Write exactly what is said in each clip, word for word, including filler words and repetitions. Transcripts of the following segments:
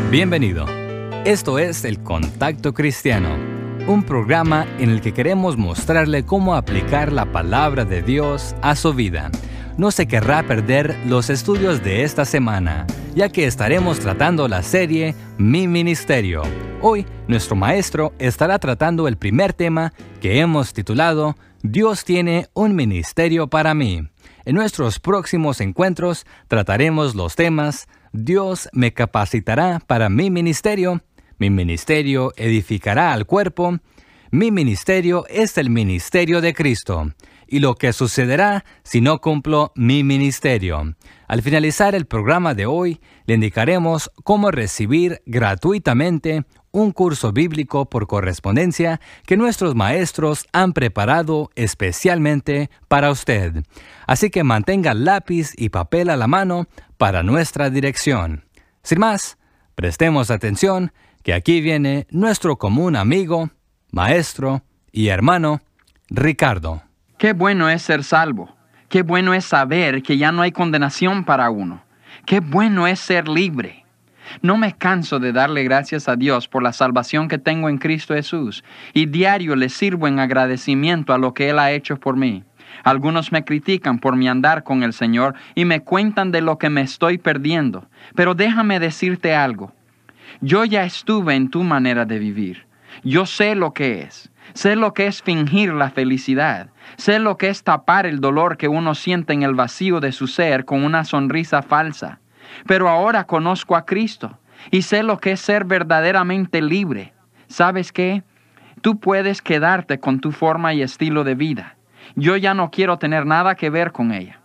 Bienvenido. Esto es El Contacto Cristiano, un programa en el que queremos mostrarle cómo aplicar la palabra de Dios a su vida. No se querrá perder los estudios de esta semana, ya que estaremos tratando la serie Mi Ministerio. Hoy, nuestro maestro estará tratando el primer tema que hemos titulado Dios tiene un ministerio para mí. En nuestros próximos encuentros trataremos los temas Dios me capacitará para mi ministerio, mi ministerio edificará al cuerpo, mi ministerio es el ministerio de Cristo, y lo que sucederá si no cumplo mi ministerio. Al finalizar el programa de hoy, le indicaremos cómo recibir gratuitamente un curso bíblico por correspondencia que nuestros maestros han preparado especialmente para usted. Así que mantenga lápiz y papel a la mano para nuestra dirección. Sin más, prestemos atención que aquí viene nuestro común amigo, maestro y hermano, Ricardo. Qué bueno es ser salvo. Qué bueno es saber que ya no hay condenación para uno. Qué bueno es ser libre. No me canso de darle gracias a Dios por la salvación que tengo en Cristo Jesús, y diario le sirvo en agradecimiento a lo que Él ha hecho por mí. Algunos me critican por mi andar con el Señor y me cuentan de lo que me estoy perdiendo. Pero déjame decirte algo. Yo ya estuve en tu manera de vivir. Yo sé lo que es. Sé lo que es fingir la felicidad. Sé lo que es tapar el dolor que uno siente en el vacío de su ser con una sonrisa falsa. Pero ahora conozco a Cristo y sé lo que es ser verdaderamente libre. ¿Sabes qué? Tú puedes quedarte con tu forma y estilo de vida. Yo ya no quiero tener nada que ver con ella.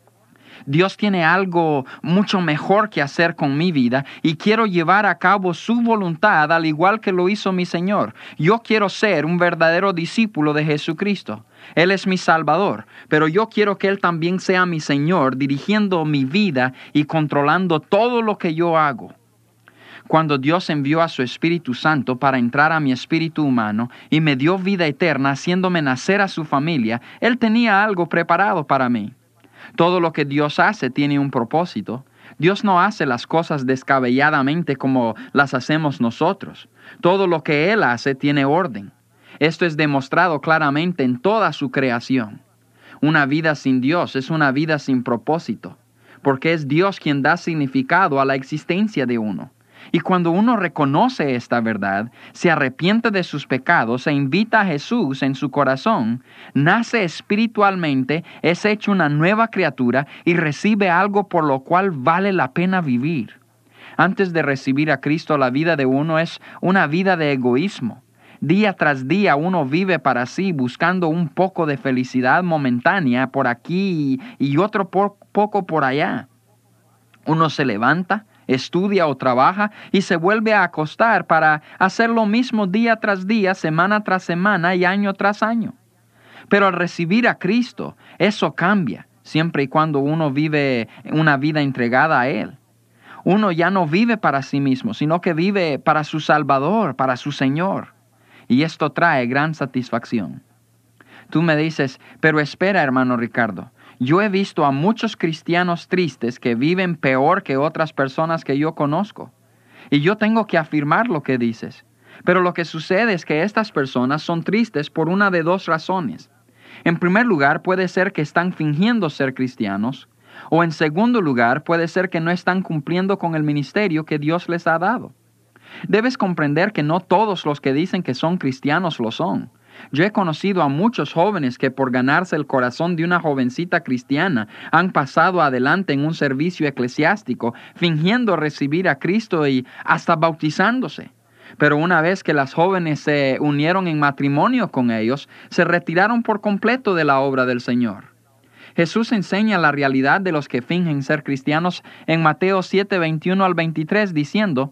Dios tiene algo mucho mejor que hacer con mi vida y quiero llevar a cabo su voluntad al igual que lo hizo mi Señor. Yo quiero ser un verdadero discípulo de Jesucristo. Él es mi Salvador, pero yo quiero que Él también sea mi Señor, dirigiendo mi vida y controlando todo lo que yo hago. Cuando Dios envió a su Espíritu Santo para entrar a mi espíritu humano y me dio vida eterna, haciéndome nacer a su familia, Él tenía algo preparado para mí. Todo lo que Dios hace tiene un propósito. Dios no hace las cosas descabelladamente como las hacemos nosotros. Todo lo que Él hace tiene orden. Esto es demostrado claramente en toda su creación. Una vida sin Dios es una vida sin propósito, porque es Dios quien da significado a la existencia de uno. Y cuando uno reconoce esta verdad, se arrepiente de sus pecados e invita a Jesús en su corazón, nace espiritualmente, es hecho una nueva criatura y recibe algo por lo cual vale la pena vivir. Antes de recibir a Cristo, la vida de uno es una vida de egoísmo. Día tras día uno vive para sí, buscando un poco de felicidad momentánea por aquí y otro por, poco por allá. Uno se levanta, estudia o trabaja y se vuelve a acostar para hacer lo mismo día tras día, semana tras semana y año tras año. Pero al recibir a Cristo, eso cambia, siempre y cuando uno vive una vida entregada a Él. Uno ya no vive para sí mismo, sino que vive para su Salvador, para su Señor. Y esto trae gran satisfacción. Tú me dices, pero espera, hermano Ricardo. Yo he visto a muchos cristianos tristes que viven peor que otras personas que yo conozco. Y yo tengo que afirmar lo que dices. Pero lo que sucede es que estas personas son tristes por una de dos razones. En primer lugar, puede ser que están fingiendo ser cristianos. O en segundo lugar, puede ser que no están cumpliendo con el ministerio que Dios les ha dado. Debes comprender que no todos los que dicen que son cristianos lo son. Yo he conocido a muchos jóvenes que por ganarse el corazón de una jovencita cristiana han pasado adelante en un servicio eclesiástico, fingiendo recibir a Cristo y hasta bautizándose. Pero una vez que las jóvenes se unieron en matrimonio con ellos, se retiraron por completo de la obra del Señor. Jesús enseña la realidad de los que fingen ser cristianos en Mateo siete, veintiuno al veintitrés, diciendo: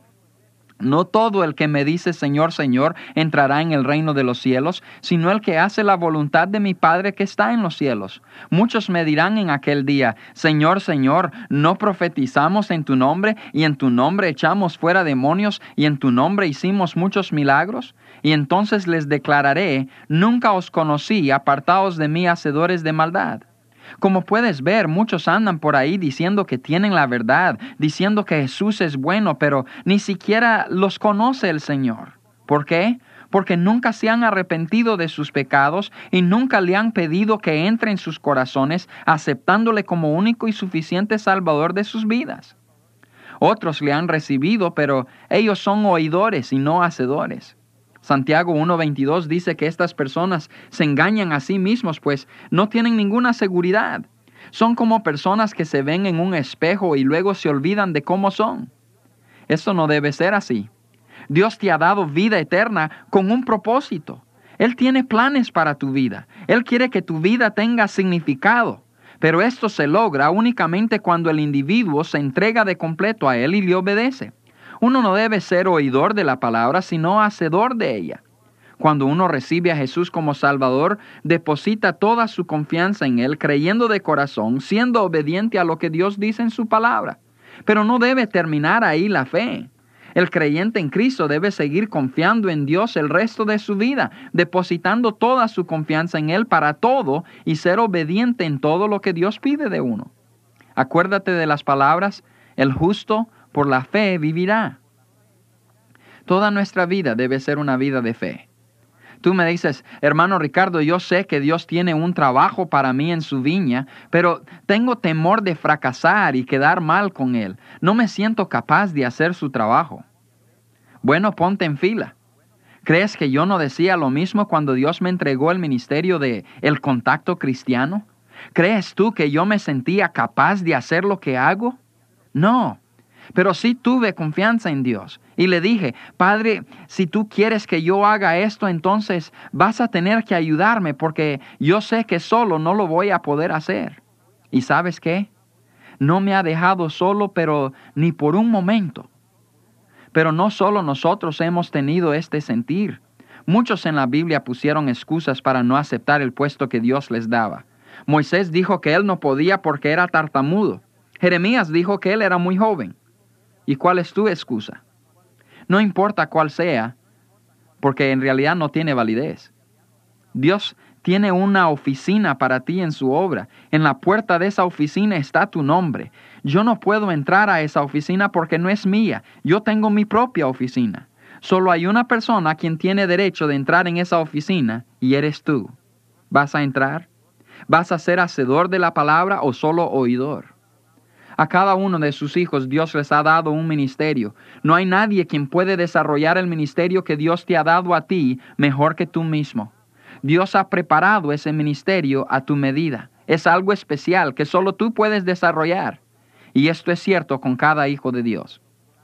No todo el que me dice Señor, Señor, entrará en el reino de los cielos, sino el que hace la voluntad de mi Padre que está en los cielos. Muchos me dirán en aquel día, Señor, Señor, ¿no profetizamos en tu nombre, y en tu nombre echamos fuera demonios, y en tu nombre hicimos muchos milagros? Y entonces les declararé, nunca os conocí, apartaos de mí, hacedores de maldad. Como puedes ver, muchos andan por ahí diciendo que tienen la verdad, diciendo que Jesús es bueno, pero ni siquiera los conoce el Señor. ¿Por qué? Porque nunca se han arrepentido de sus pecados y nunca le han pedido que entre en sus corazones, aceptándole como único y suficiente Salvador de sus vidas. Otros le han recibido, pero ellos son oidores y no hacedores. Santiago uno veintidós dice que estas personas se engañan a sí mismos, pues no tienen ninguna seguridad. Son como personas que se ven en un espejo y luego se olvidan de cómo son. Esto no debe ser así. Dios te ha dado vida eterna con un propósito. Él tiene planes para tu vida. Él quiere que tu vida tenga significado. Pero esto se logra únicamente cuando el individuo se entrega de completo a Él y le obedece. Uno no debe ser oidor de la palabra, sino hacedor de ella. Cuando uno recibe a Jesús como Salvador, deposita toda su confianza en Él, creyendo de corazón, siendo obediente a lo que Dios dice en su palabra. Pero no debe terminar ahí la fe. El creyente en Cristo debe seguir confiando en Dios el resto de su vida, depositando toda su confianza en Él para todo y ser obediente en todo lo que Dios pide de uno. Acuérdate de las palabras, el justo por la fe vivirá. Toda nuestra vida debe ser una vida de fe. Tú me dices, hermano Ricardo, yo sé que Dios tiene un trabajo para mí en su viña, pero tengo temor de fracasar y quedar mal con Él. No me siento capaz de hacer su trabajo. Bueno, ponte en fila. ¿Crees que yo no decía lo mismo cuando Dios me entregó el ministerio de el contacto cristiano? ¿Crees tú que yo me sentía capaz de hacer lo que hago? No. Pero sí tuve confianza en Dios y le dije, Padre, si tú quieres que yo haga esto, entonces vas a tener que ayudarme porque yo sé que solo no lo voy a poder hacer. ¿Y sabes qué? No me ha dejado solo, pero ni por un momento. Pero no solo nosotros hemos tenido este sentir. Muchos en la Biblia pusieron excusas para no aceptar el puesto que Dios les daba. Moisés dijo que él no podía porque era tartamudo. Jeremías dijo que él era muy joven. ¿Y cuál es tu excusa? No importa cuál sea, porque en realidad no tiene validez. Dios tiene una oficina para ti en su obra. En la puerta de esa oficina está tu nombre. Yo no puedo entrar a esa oficina porque no es mía. Yo tengo mi propia oficina. Solo hay una persona quien tiene derecho de entrar en esa oficina y eres tú. ¿Vas a entrar? ¿Vas a ser hacedor de la palabra o solo oidor? A cada uno de sus hijos Dios les ha dado un ministerio. No hay nadie quien puede desarrollar el ministerio que Dios te ha dado a ti mejor que tú mismo. Dios ha preparado ese ministerio a tu medida. Es algo especial que solo tú puedes desarrollar. Y esto es cierto con cada hijo de Dios.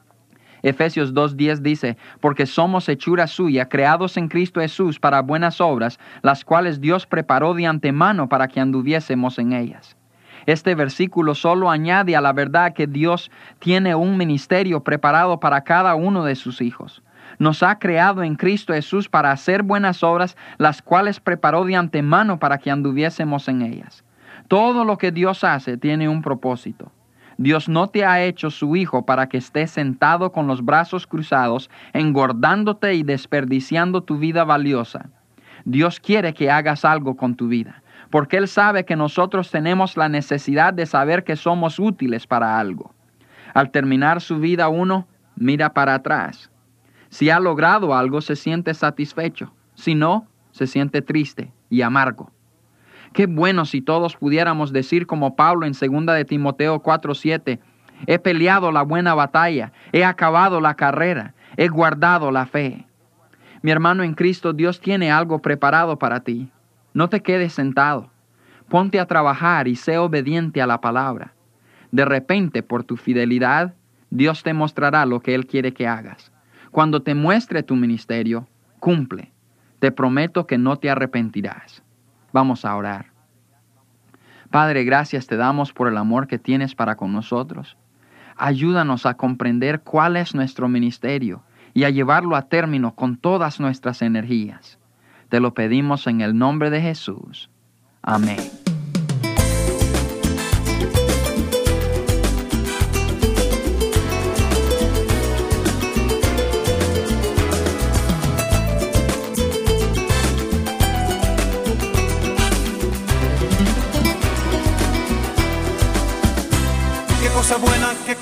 Efesios dos diez dice, porque somos hechura suya, creados en Cristo Jesús para buenas obras, las cuales Dios preparó de antemano para que anduviésemos en ellas. Este versículo solo añade a la verdad que Dios tiene un ministerio preparado para cada uno de sus hijos. Nos ha creado en Cristo Jesús para hacer buenas obras, las cuales preparó de antemano para que anduviésemos en ellas. Todo lo que Dios hace tiene un propósito. Dios no te ha hecho su hijo para que estés sentado con los brazos cruzados, engordándote y desperdiciando tu vida valiosa. Dios quiere que hagas algo con tu vida, porque Él sabe que nosotros tenemos la necesidad de saber que somos útiles para algo. Al terminar su vida uno mira para atrás. Si ha logrado algo, se siente satisfecho. Si no, se siente triste y amargo. Qué bueno si todos pudiéramos decir como Pablo en segunda de Timoteo cuatro siete, he peleado la buena batalla, he acabado la carrera, he guardado la fe. Mi hermano en Cristo, Dios tiene algo preparado para ti. No te quedes sentado. Ponte a trabajar y sé obediente a la palabra. De repente, por tu fidelidad, Dios te mostrará lo que Él quiere que hagas. Cuando te muestre tu ministerio, cumple. Te prometo que no te arrepentirás. Vamos a orar. Padre, gracias te damos por el amor que tienes para con nosotros. Ayúdanos a comprender cuál es nuestro ministerio y a llevarlo a término con todas nuestras energías. Te lo pedimos en el nombre de Jesús. Amén.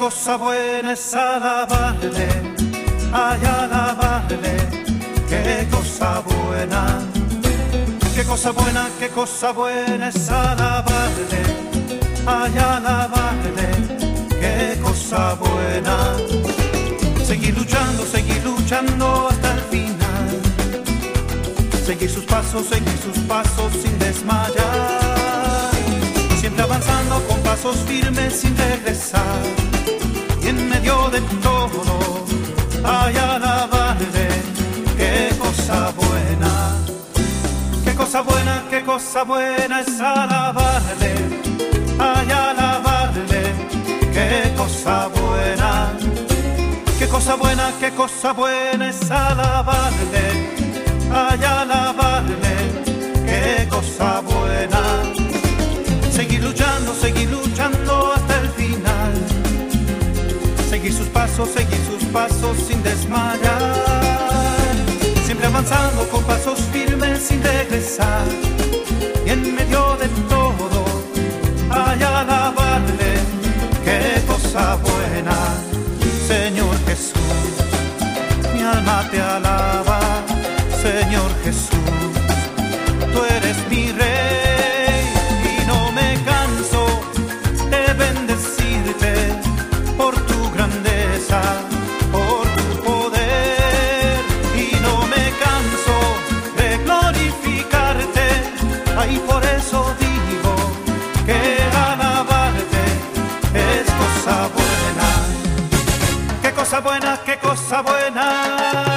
cosa buena es alabarle, ay, alabarle, qué cosa buena. Qué cosa buena, qué cosa buena es alabarle, ay, alabarle, qué cosa buena. Seguir luchando, seguir luchando hasta el final. Seguir sus pasos, seguir sus pasos sin desmayar. Siempre avanzando con pasos firmes sin regresar. Y en medio de todo, ay, alabarle, qué cosa buena. Qué cosa buena, qué cosa buena es alabarle, ay, alabarle, qué cosa buena. Qué cosa buena, qué cosa buena es alabarle, ay, alabarle, qué cosa buena. Seguir luchando, seguir luchando hasta el final. Seguir sus pasos, seguir sus pasos sin desmayar. Siempre avanzando con pasos firmes sin regresar. Y en medio de todo, ay, alabarle, qué cosa buena. Señor Jesús, mi alma te alaba. Señor Jesús, tú eres mi Rey. Y no me canso de bendecirte por tu grandeza, por tu poder. Y no me canso de glorificarte. Ay, por eso digo que alabarte es cosa buena. Qué cosa buena, qué cosa buena.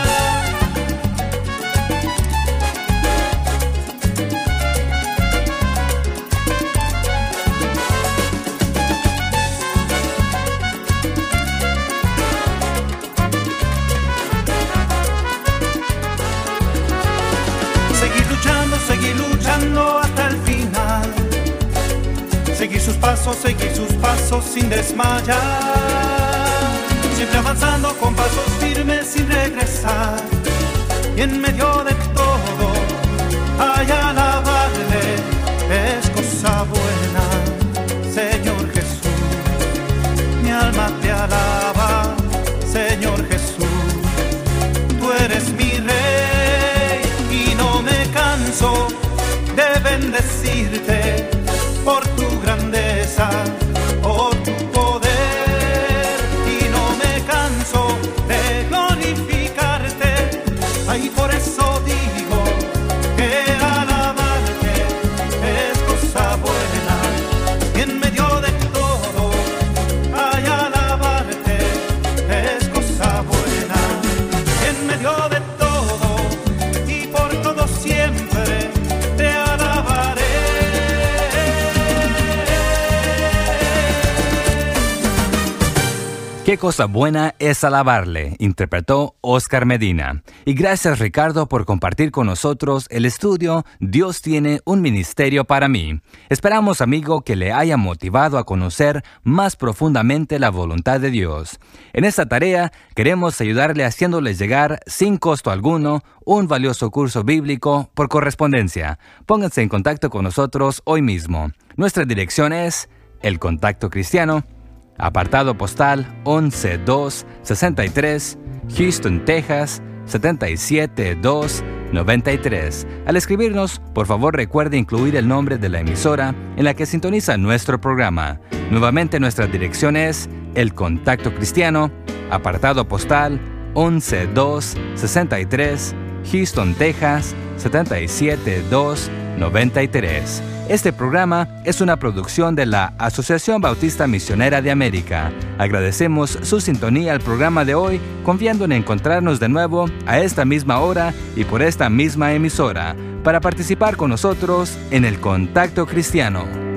Seguir luchando hasta el final. Seguir sus pasos, seguir sus pasos sin desmayar. Siempre avanzando con pasos firmes sin regresar. Y en medio de todo, ay, alabarle es cosa buena. Señor Jesús, mi alma te alaba. Señor Jesús, tú eres mi Rey. Y no me canso de bendecirte por tu grandeza, por tu poder. Y no me canso de glorificarte. Ay, por eso digo que alabarte es cosa buena. Y en medio de todo, ay, alabarte es cosa buena. Y en medio de siempre te alabaré. Qué cosa buena es alabarle, interpretó Oscar Medina. Y gracias, Ricardo, por compartir con nosotros el estudio Dios tiene un ministerio para mí. Esperamos, amigo, que le haya motivado a conocer más profundamente la voluntad de Dios. En esta tarea queremos ayudarle haciéndoles llegar, sin costo alguno, un valioso curso bíblico por correspondencia. Pónganse en contacto con nosotros hoy mismo. Nuestra dirección es El Contacto Cristiano, apartado postal once dos sesenta y tres, Houston, Texas, setenta y siete dos noventa y tres. Al escribirnos, por favor recuerde incluir el nombre de la emisora en la que sintoniza nuestro programa. Nuevamente nuestra dirección es El Contacto Cristiano, apartado postal once dos sesenta y tres, Houston, Texas, setenta y siete dos noventa y tres. Este programa es una producción de la Asociación Bautista Misionera de América. Agradecemos su sintonía al programa de hoy, confiando en encontrarnos de nuevo a esta misma hora y por esta misma emisora, para participar con nosotros en el Contacto Cristiano.